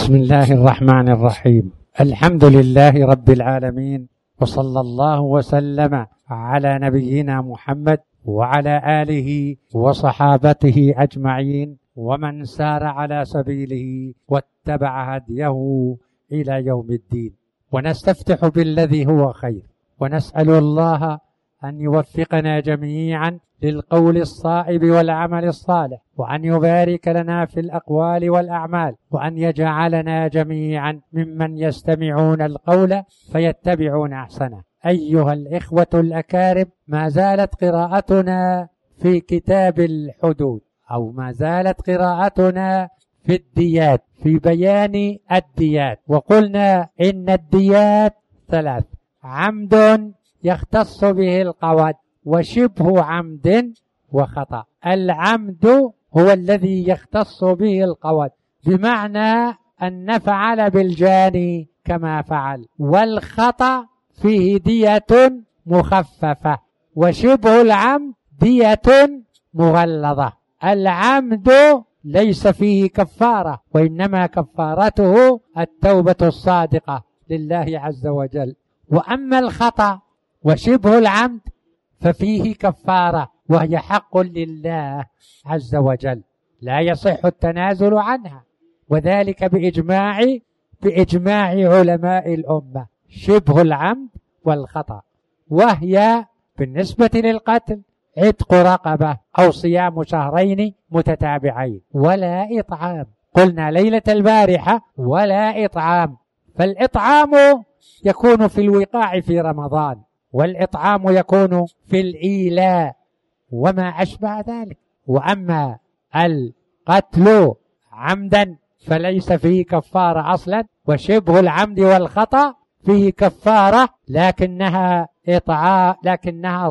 بسم الله الرحمن الرحيم. الحمد لله رب العالمين، وصلى الله وسلم على نبينا محمد وعلى آله وصحابته أجمعين ومن سار على سبيله واتبع هديه إلى يوم الدين. ونستفتح بالذي هو خير، ونسأل الله أن يوفقنا جميعا للقول الصائب والعمل الصالح، وأن يبارك لنا في الأقوال والأعمال، وأن يجعلنا جميعا ممن يستمعون القول فيتبعون أحسنه. أيها الإخوة الأكارم، ما زالت قراءتنا في كتاب الحدود، أو ما زالت قراءتنا في الديات، في بيان الديات. وقلنا إن الديات ثلاث: عمد يختص به القود، وشبه عمد، وخطأ. العمد هو الذي يختص به القود، بمعنى أن نفعل بالجاني كما فعل، والخطأ فيه دية مخففة، وشبه العمد دية مغلظة. العمد ليس فيه كفارة، وإنما كفارته التوبة الصادقة لله عز وجل. وأما الخطأ وشبه العمد ففيه كفارة، وهي حق لله عز وجل، لا يصح التنازل عنها، وذلك بإجماع علماء الأمة، شبه العمد والخطأ. وهي بالنسبة للقتل عتق رقبة أو صيام شهرين متتابعين ولا إطعام. قلنا ليلة البارحة ولا إطعام، فالإطعام يكون في الوقاع في رمضان، والإطعام يكون في الإيلاء وما أشبه ذلك. وأما القتل عمدا فليس فيه كفارة أصلا، وشبه العمد والخطأ فيه كفارة، لكنها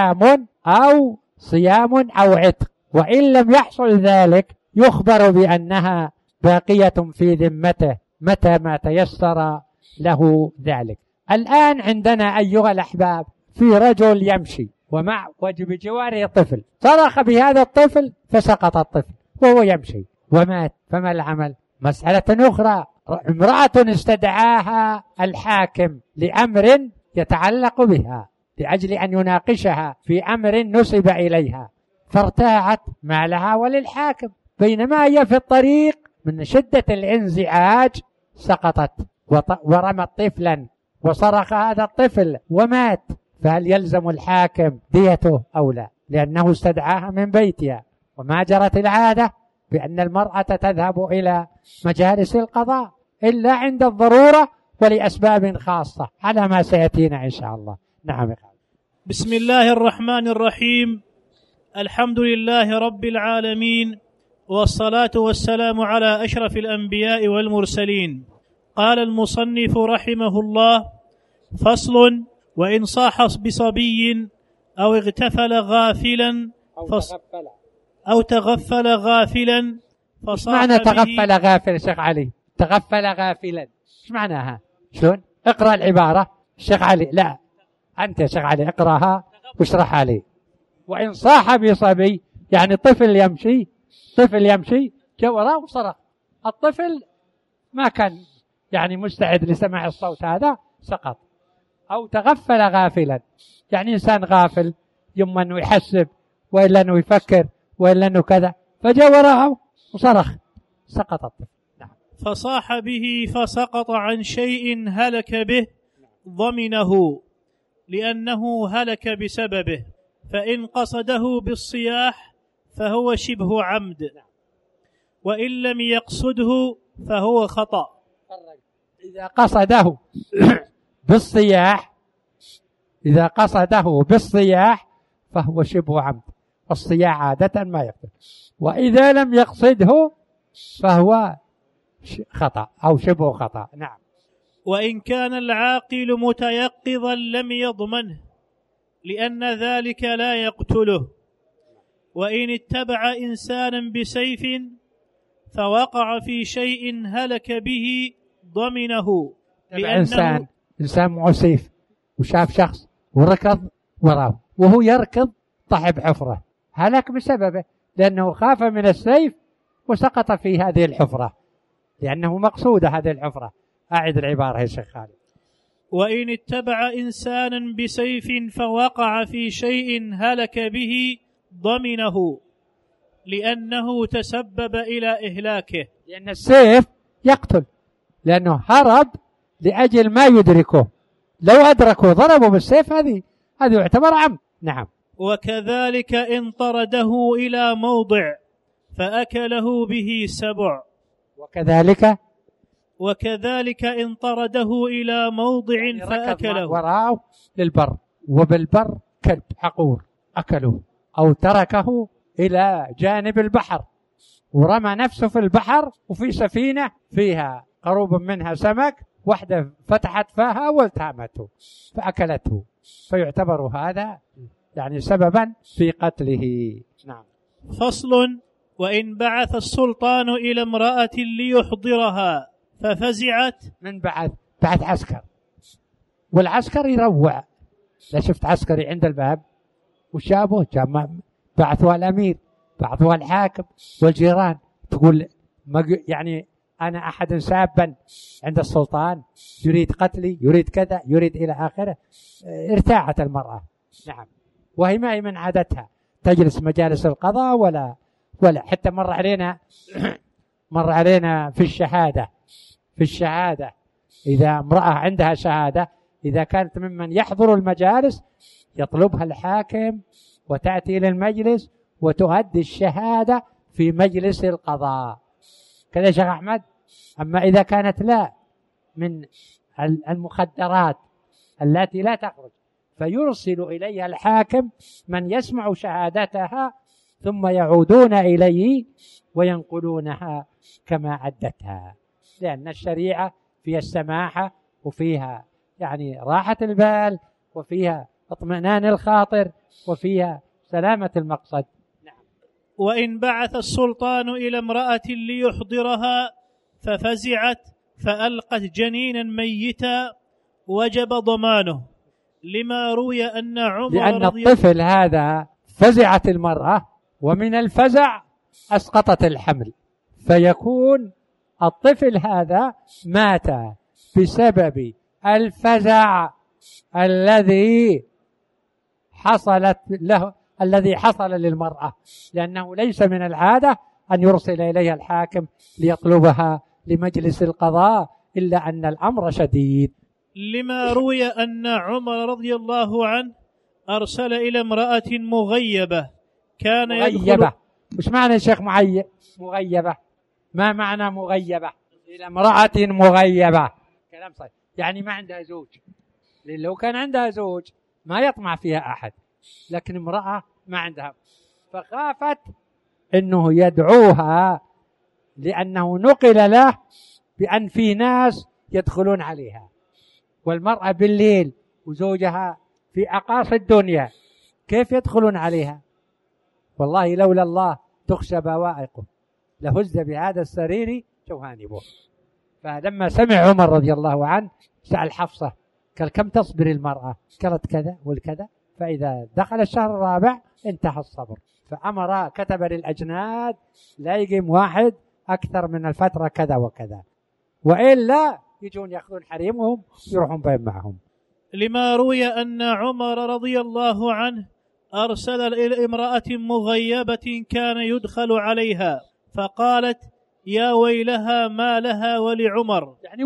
صيام أو عتق. وإن لم يحصل ذلك يخبر بأنها باقية في ذمته متى ما تيسر له ذلك. الآن عندنا أيها الأحباب في رجل يمشي بجواره طفل، صرخ بهذا الطفل فسقط الطفل وهو يمشي ومات، فما العمل؟ مسألة أخرى: امرأة استدعاها الحاكم لأمر يتعلق بها، لأجل أن يناقشها في أمر نسب إليها، فارتاعت مالها وللحاكم، بينما هي في الطريق من شدة الانزعاج سقطت ورمت طفلا وصرخ هذا الطفل ومات. فهل يلزم الحاكم ديته أو لا؟ لأنه استدعاها من بيتها، وما جرت العادة بأن المرأة تذهب إلى مجالس القضاء إلا عند الضرورة ولأسباب خاصة، على ما سيأتينا إن شاء الله. نعم. بسم الله الرحمن الرحيم. الحمد لله رب العالمين، والصلاة والسلام على أشرف الأنبياء والمرسلين. قال المصنف رحمه الله: فصل: وإن صاح بصبي أو اغتفل غافلا أو تغفل غافلا فصاح. معنى تغفل غافلا شيخ علي؟ تغفل غافلا ايش معناها؟ شلون؟ اقرأ العبارة شيخ علي. لا، أنت يا شيخ علي اقرأها واشرحها لي. وإن صاح بصبي يعني طفل يمشي جاء وراه وصرخ، الطفل ما كان مستعد لسماع الصوت هذا، سقط. أو تغفل غافلا يعني إنسان غافل، يما أنه يحسب وإلا أنه يفكر وإلا أنه كذا، فجاء وراه وصرخ، سقط الطفل. نعم. فصاح به فسقط عن شيء هلك به ضمنه، لأنه هلك بسببه، فإن قصده بالصياح فهو شبه عمد، وإن لم يقصده فهو خطأ. إذا قصده بالصياح فهو شبه عمد، والصياح عادة ما يقتل. وإذا لم يقصده فهو خطأ أو شبه خطأ. نعم. وإن كان العاقل متيقظا لم يضمنه، لأن ذلك لا يقتله. وإن اتبع إنسانا بسيف فوقع في شيء هلك به ضمنه، لأنه إنسان معه سيف وشاف شخص وركض وراه، وهو يركض طاح بحفرة، هلك بسببه، لأنه خاف من السيف وسقط في هذه الحفرة. لأنه مقصودة هذه الحفرة. أعد العبارة يا شيخ خالد. وإن اتبع إنسانا بسيف فوقع في شيء هلك به ضمنه لأنه تسبب إلى إهلاكه. لأن السيف يقتل، لأنه هرب لأجل ما يدركه، لو أدركه ضربه بالسيف هذه يعتبر عمد. نعم. وكذلك إن طرده إلى موضع فأكله به سبع. وكذلك إن طرده إلى موضع يعني فأكله وراءه للبر، وبالبر كلب عقور أكله، أو تركه إلى جانب البحر ورمى نفسه في البحر وفي سفينة فيها قروب منها سمك، واحدة فتحت فاها والتهمته فأكلته، فيعتبر هذا يعني سببا في قتله. نعم. فصل. وإن بعث السلطان إلى امرأة ليحضرها ففزعت. من بعث عسكر، والعسكر يروع. لا شفت عسكري عند الباب وشابه بعثوا الأمير، بعثوا الحاكم والجيران، تقول يعني أنا أحد سابا عند السلطان يريد قتلي، يريد كذا، يريد إلى آخره. ارتاعت المرأة. نعم. وهي ما هي من عادتها تجلس مجالس القضاء ولا حتى مر علينا في الشهادة إذا امرأة عندها شهادة، إذا كانت ممن يحضر المجالس يطلبها الحاكم وتأتي إلى المجلس وتؤدي الشهادة في مجلس القضاء كذا شيخ أحمد. أما إذا كانت لا من المخدرات التي لا تخرج فيرسل إليها الحاكم من يسمع شهادتها ثم يعودون إليه وينقلونها كما أدتها، لأن الشريعة فيها السماحة وفيها يعني راحة البال وفيها اطمئنان الخاطر وفيها سلامة المقصد. نعم. وإن بعث السلطان إلى امرأة ليحضرها ففزعت فألقت جنينا ميتا وجب ضمانه، لما روي أن عمر لأن الطفل هذا فزعت المرأة ومن الفزع أسقطت الحمل، فيكون الطفل هذا مات بسبب الفزع الذي حصل للمرأة، لأنه ليس من العادة أن يرسل إليها الحاكم ليطلبها لمجلس القضاء إلا أن الأمر شديد. لما روي أن عمر رضي الله عنه أرسل إلى امرأة مغيبة كان مغيبة. مش معنى يا شيخ مغيبة؟ ما معنى مغيبة؟ إلى امرأة مغيبة كلام صحيح، يعني ما عندها زوج، لأن لو كان عندها زوج ما يطمع فيها أحد، لكن امرأة ما عندها، فخافت أنه يدعوها لأنه نقل له بأن في ناس يدخلون عليها، والمرأة بالليل وزوجها في أقاصي الدنيا كيف يدخلون عليها؟ والله لولا الله تخشى بوائقه لهز بهذا السرير جوانبه. فلما سمع عمر رضي الله عنه سأل حفصة قال كم تصبر المرأة؟ قالت كذا والكذا، فإذا دخل الشهر الرابع انتهى الصبر، فأمر كتب للأجناد لا يقيم واحد أكثر من الفترة كذا وكذا، وإلا يجون يأخذون حريمهم يروحون بين معهم. لما روي أن عمر رضي الله عنه أرسل إلى امرأة مغيبة كان يدخل عليها فقالت يا ويلها ما لها ولعمر. يعني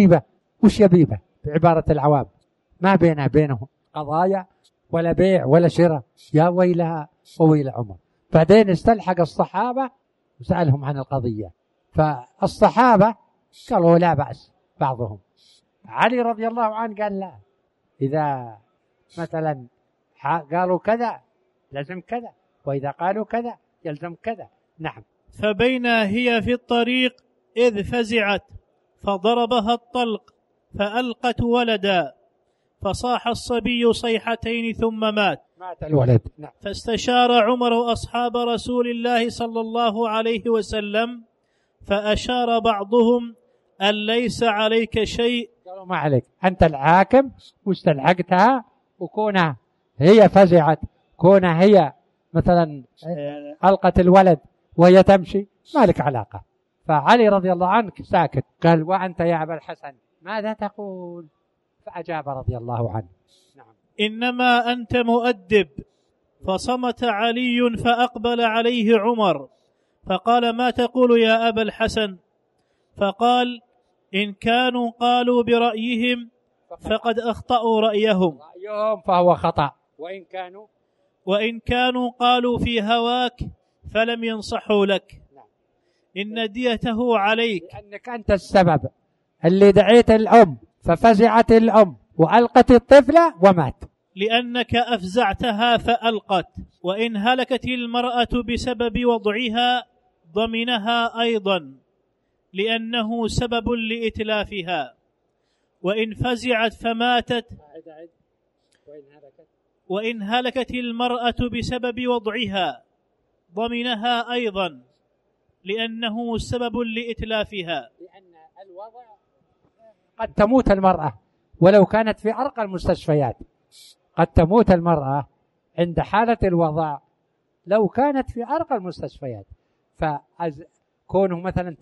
وش يبيبة بعبارة العوام، ما بينهم قضايا ولا بيع ولا شراء، يا ويلها وويل عمر. بعدين استلحق الصحابة وسألهم عن القضية، فالصحابة قالوا لا بأس بعضهم. علي رضي الله عنه قال لا، إذا مثلا قالوا كذا لازم كذا، وإذا قالوا كذا يلزم كذا. نعم. فبين هي في الطريق إذ فزعت فضربها الطلق فألقت ولدا فصاح الصبي صيحتين ثم مات الولد. نعم. فاستشار عمر أصحاب رسول الله صلى الله عليه وسلم فأشار بعضهم أن ليس عليك شيء. قالوا ما عليك، أنت الحاكم واستلحقتها، وكونها هي فزعت، كونها هي مثلا ألقت الولد وهي تمشي ما لك علاقة، فعلي رضي الله عنه ساكت، قال: وأنت يا أبا الحسن ماذا تقول؟ فأجاب رضي الله عنه: نعم. إنما أنت مؤدب. فصمت علي فأقبل عليه عمر فقال: ما تقول يا أبا الحسن؟ فقال: إن كانوا قالوا برأيهم فقد أخطأوا رأيهم فهو خطأ، وإن كانوا قالوا في هواك فلم ينصحوا لك. إن ديته عليك، لأنك أنت السبب اللي دعيت الأم ففزعت الأم وألقت الطفلة ومات، لأنك أفزعتها فألقت. وإن هلكت المرأة بسبب وضعها ضمنها أيضا، لأنه سبب لإتلافها. وإن فزعت فماتت، وإن هلكت المرأة بسبب وضعها ضمنها أيضا، لأنه سبب لإتلافها. لأن الوضع قد تموت المرأة ولو كانت في أرقى المستشفيات، قد تموت المرأة عند حالة الوضع لو كانت في أرقى المستشفيات. فكونه مثلا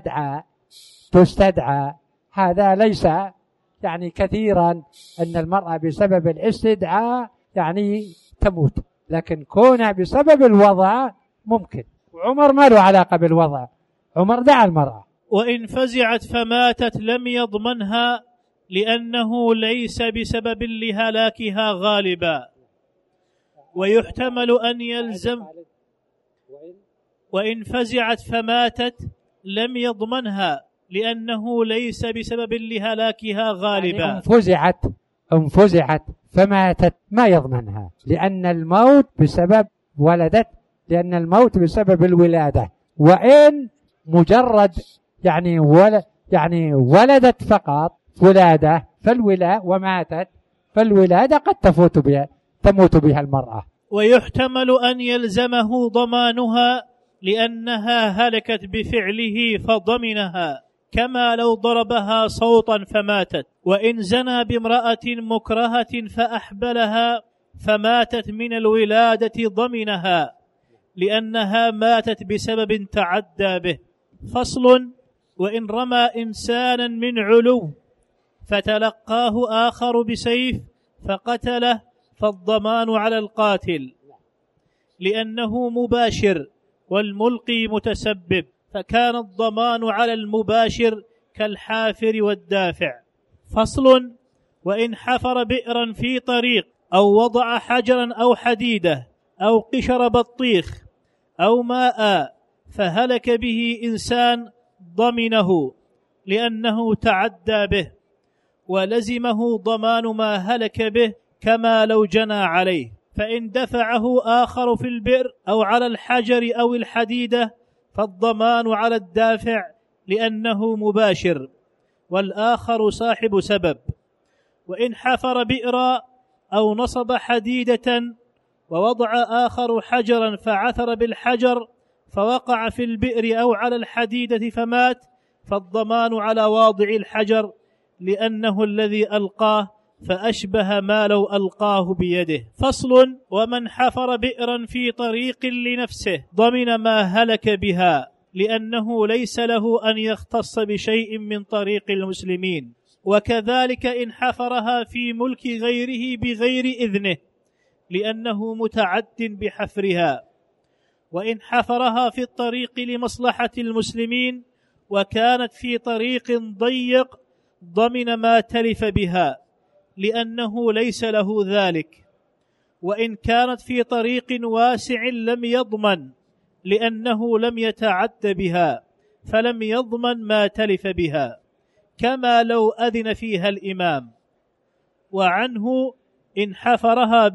تستدعى هذا ليس يعني كثيرا أن المرأة بسبب الاستدعاء يعني تموت، لكن كونها بسبب الوضع ممكن. وعمر ما له علاقة بالوضع، عمر دعا المرأة. وإن فزعت فماتت لم يضمنها، لأنه ليس بسبب لهلاكها غالبا. ويحتمل أن يلزم. وإن فزعت فماتت لم يضمنها، لأنه ليس بسبب لهلاكها غالبا. يعني إن فزعت فماتت ما يضمنها، لأن الموت بسبب لأن الموت بسبب الولادة. وإن مجرد يعني ولدت فقط ولادة وماتت، فالولادة قد تموت بها المرأة. ويحتمل أن يلزمه ضمانها، لأنها هلكت بفعله فضمنها، كما لو ضربها صوتا فماتت. وإن زنى بامرأة مكرهة فأحبلها فماتت من الولادة ضمنها، لأنها ماتت بسبب تعدى به. فصل: وإن رمى إنسانا من علو فتلقاه آخر بسيف فقتله فالضمان على القاتل، لأنه مباشر والملقي متسبب، فكان الضمان على المباشر كالحافر والدافع. فصل: وإن حفر بئرا في طريق أو وضع حجرا أو حديدة أو قشر بطيخ أو ماء فهلك به إنسان ضمنه، لأنه تعدى به، ولزمه ضمان ما هلك به كما لو جنى عليه. فإن دفعه آخر في البئر أو على الحجر أو الحديدة فالضمان على الدافع، لأنه مباشر والآخر صاحب سبب. وإن حفر بئرا أو نصب حديدة ووضع آخر حجرا فعثر بالحجر فوقع في البئر أو على الحديدة فمات، فالضمان على واضع الحجر، لأنه الذي ألقاه فأشبه ما لو ألقاه بيده. فصل: ومن حفر بئرا في طريق لنفسه ضمن ما هلك بها، لأنه ليس له أن يختص بشيء من طريق المسلمين. وكذلك إن حفرها في ملك غيره بغير إذنه، لأنه متعد بحفرها. وإن حفرها في الطريق لمصلحة المسلمين وكانت في طريق ضيق ضمن ما تلف بها، لأنه ليس له ذلك. وإن كانت في طريق واسع لم يضمن، لأنه لم يتعد بها، فلم يضمن ما تلف بها، كما لو أذن فيها الإمام. وعنه إن حفرها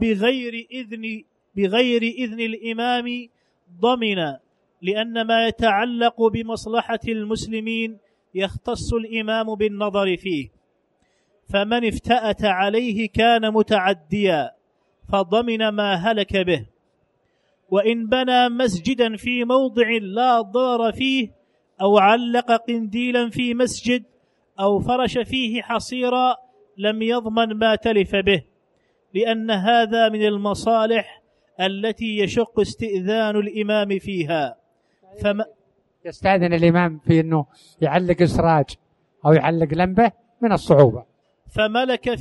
بغير إذن الإمام ضمن، لأن ما يتعلق بمصلحة المسلمين يختص الإمام بالنظر فيه، فمن افتأت عليه كان متعديا فضمن ما هلك به. وإن بنى مسجدا في موضع لا ضرر فيه، أو علق قنديلا في مسجد، أو فرش فيه حصيرا، لم يضمن ما تلف به، لأن هذا من المصالح التي يشق استئذان الإمام فيها. يستأذن الإمام في أنه يعلق إسراج أو يعلق لمبة من الصعوبة. فملك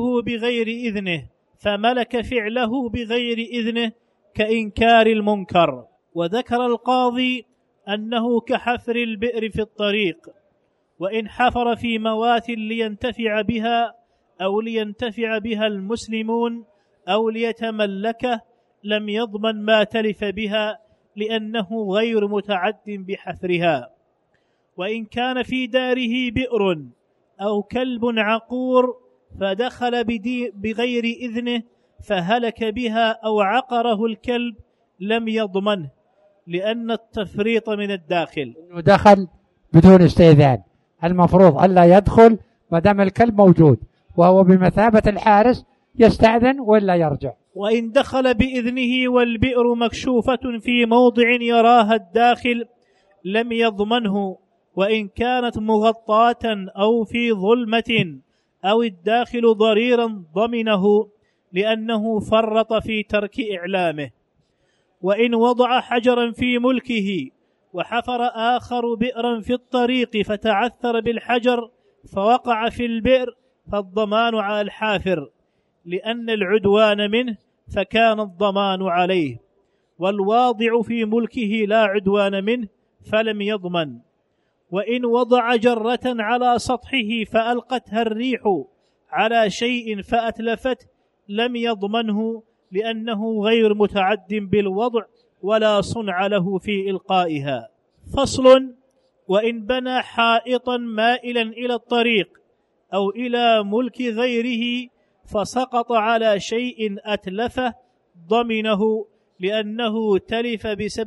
فعله بغير إذنه كإنكار المنكر. وذكر القاضي أنه كحفر البئر في الطريق، وإن حفر في موات لينتفع بها أو لينتفع بها المسلمون أو ليتملكه لم يضمن ما تلف بها لأنه غير متعد بحفرها. وإن كان في داره بئر أو كلب عقور فدخل بغير إذنه فهلك بها أو عقره الكلب لم يضمنه لأن التفريط من الداخل. إنه دخل بدون استئذان، المفروض ألا يدخل ما دام الكلب موجود، وهو بمثابة الحارس يستأذن ولا يرجع. وإن دخل بإذنه والبئر مكشوفة في موضع يراها الداخل لم يضمنه، وإن كانت مغطاة أو في ظلمة أو الداخل ضريرا ضمنه لأنه فرط في ترك إعلامه. وإن وضع حجرا في ملكه وحفر آخر بئرا في الطريق فتعثر بالحجر فوقع في البئر فالضمان على الحافر لأن العدوان منه فكان الضمان عليه، والواضع في ملكه لا عدوان منه فلم يضمن. وإن وضع جرة على سطحه فألقتها الريح على شيء فأتلفته لم يضمنه لأنه غير متعد بالوضع ولا صنع له في إلقائها. فصل: وإن بنى حائطا مائلا إلى الطريق أو إلى ملك غيره فسقط على شيء أتلفه ضمنه لأنه تلف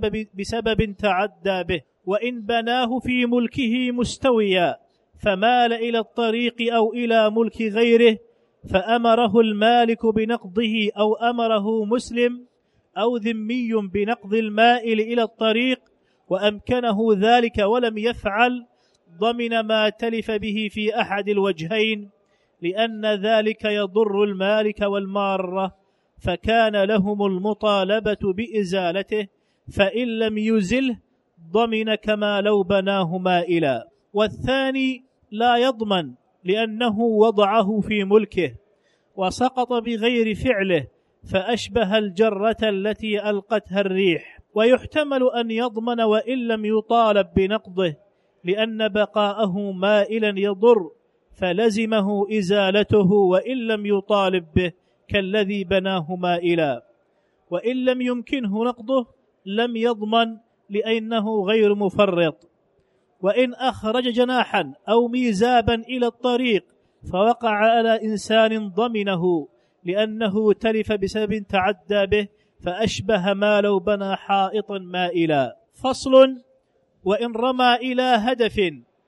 بسبب تعدى به. وإن بناه في ملكه مستويا فمال إلى الطريق أو إلى ملك غيره فأمره المالك بنقضه أو أمره مسلم أو ذمي بنقض المائل إلى الطريق وأمكنه ذلك ولم يفعل ضمن ما تلف به في أحد الوجهين، لأن ذلك يضر المالك والمارة فكان لهم المطالبة بإزالته، فإن لم يزله ضمن كما لو بناه مائلا. والثاني لا يضمن لأنه وضعه في ملكه وسقط بغير فعله فأشبه الجرة التي ألقتها الريح. ويحتمل أن يضمن وإن لم يطالب بنقضه لأن بقاءه مائلا يضر فلزمه إزالته وإن لم يطالب به كالذي بناه مائلا. وإن لم يمكنه نقضه لم يضمن لأنه غير مفرط. وإن أخرج جناحا أو ميزابا إلى الطريق فوقع على إنسان ضمنه لأنه تلف بسبب تعدى به فأشبه ما لو بنى حائطا مائلا. فصل: وإن رمى إلى هدف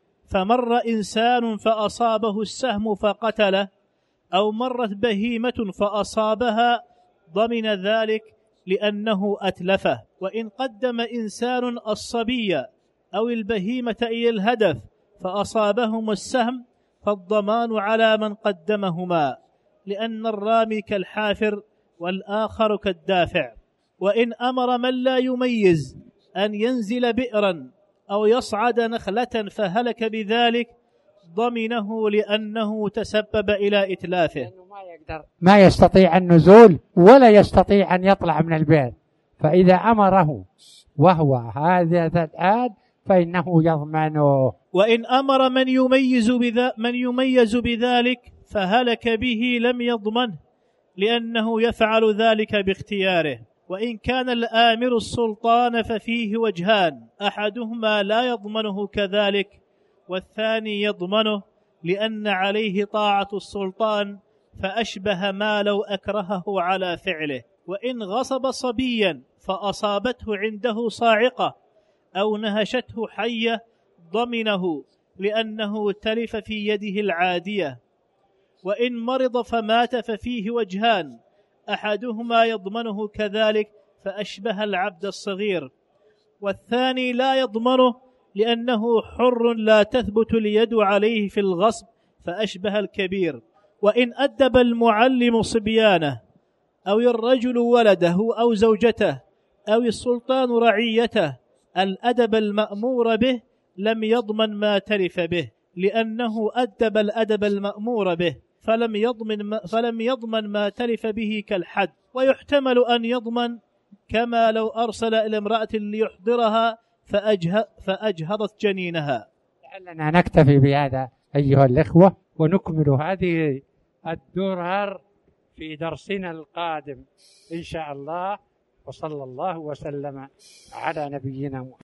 فمر إنسان فأصابه السهم فقتله أو مرت بهيمة فأصابها ضمن ذلك لأنه أتلفه. وإن قدم إنسان الصبي أو البهيمة إلى الهدف فأصابهم السهم فالضمان على من قدمهما لأن الرامي كالحافر والآخر كالدافع. وإن أمر من لا يميز أن ينزل بئرا أو يصعد نخلة فهلك بذلك ضمنه لأنه تسبب إلى إتلافه. ما يستطيع النزول ولا يستطيع أن يطلع من البئر، فإذا أمره وهو هذا الآن فإنه يضمنه. وإن أمر من يميز بذلك فهلك به لم يضمنه لأنه يفعل ذلك باختياره. وإن كان الآمر السلطان ففيه وجهان، أحدهما لا يضمنه كذلك والثاني يضمنه لأن عليه طاعة السلطان فأشبه ما لو أكرهه على فعله. وإن غصب صبيا فأصابته عنده صاعقة أو نهشته حية ضمنه لأنه تلف في يده العادية. وإن مرض فمات ففيه وجهان، أحدهما يضمنه كذلك فأشبه العبد الصغير، والثاني لا يضمنه لأنه حر لا تثبت اليد عليه في الغصب فأشبه الكبير. وإن أدب المعلم صبيانه أو الرجل ولده أو زوجته أو السلطان رعيته الأدب المأمور به لم يضمن ما تلف به، لأنه أدب الأدب المأمور به فلم يضمن ما تلف به كالحد، ويحتمل أن يضمن، كما لو أرسل إلى امرأة ليحضرها فأجهضت جنينها. لعلنا نكتفي بهذا أيها الإخوة، ونكمل هذه الدرر في درسنا القادم إن شاء الله. وصلى الله وسلم على نبينا محمد.